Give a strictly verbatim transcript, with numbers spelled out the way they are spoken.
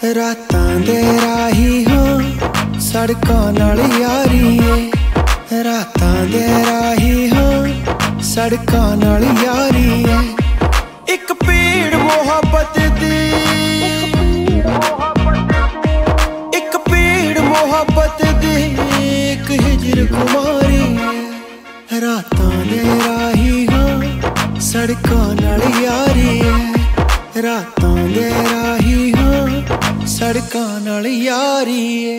रातां दे राही हो सड़कों नाल यारी है। रातां दे राही हो सड़कों नाल यारी है। एक पीड़ मोहब्बत दी, एक पीड़ मोहब्बत दी, एक हिजर कुमारी है। रातां दे राही हो सड़कों नाल यारी है। रातां दे राही हो सड़कों नाल यारी है।